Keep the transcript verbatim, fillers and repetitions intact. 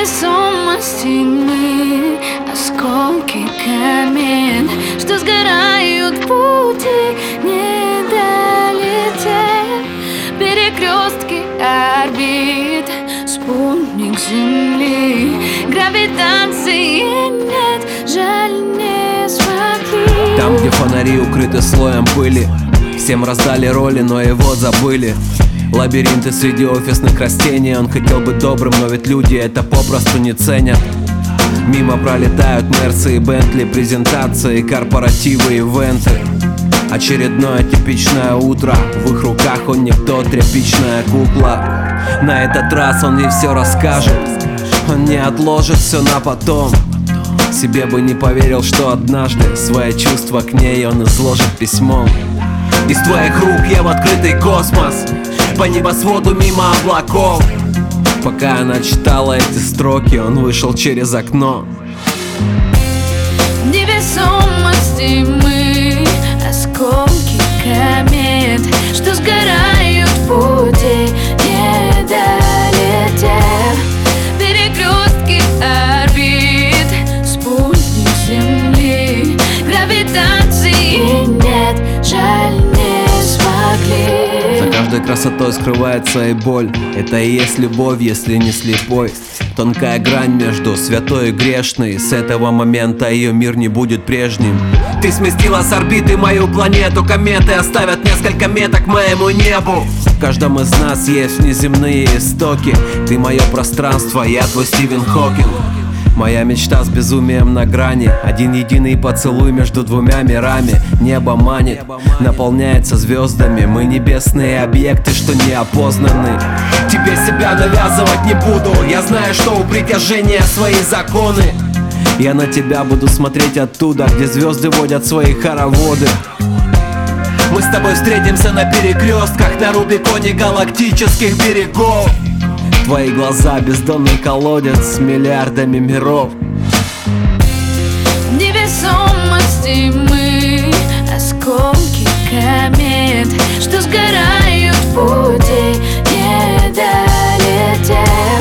невесомости мы осколки комет, что сгорают в пути, не долетев. Перекрестки орбит, спутник Земли, гравитации нет, жаль, не смогли. Там, где фонари укрыты слоем пыли, всем раздали роли, но его забыли. Лабиринты среди офисных растений. Он хотел быть добрым, но ведь люди это попросту не ценят. Мимо пролетают Мерсы и Бентли, презентации, корпоративы, ивенты. Очередное типичное утро, в их руках он никто, тряпичная кукла. На этот раз он ей все расскажет, он не отложит все на потом. Себе бы не поверил, что однажды свои чувства к ней он изложит письмом. Из твоих рук я в открытый космос, по небосводу мимо облаков. Пока она читала эти строки, он вышел через окно. Невесомости мы осколки комет, что сгорают в пути, не долетев. Перекрестки орбит, спутник Земли, гравитации нет, жаль, не смогли. За каждой красотой скрывается и боль. Это и есть любовь, если не слепой. Тонкая грань между святой и грешной. С этого момента ее мир не будет прежним. Ты сместила с орбиты мою планету. Кометы оставят несколько меток моему небу. В каждом из нас есть внеземные истоки. Ты мое пространство, я твой Стивен Хокинг. Моя мечта с безумием на грани. Один единый поцелуй между двумя мирами. Небо манит, наполняется звездами. Мы небесные объекты, что не опознаны. Тебе себя навязывать не буду. Я знаю, что у притяжения свои законы. Я на тебя буду смотреть оттуда, где звезды водят свои хороводы. Мы с тобой встретимся на перекрестках, на Рубиконе галактических берегов. Твои глаза — бездонный колодец с миллиардами миров. Невесомости мы осколки комет, что сгорают в пути, не долетев.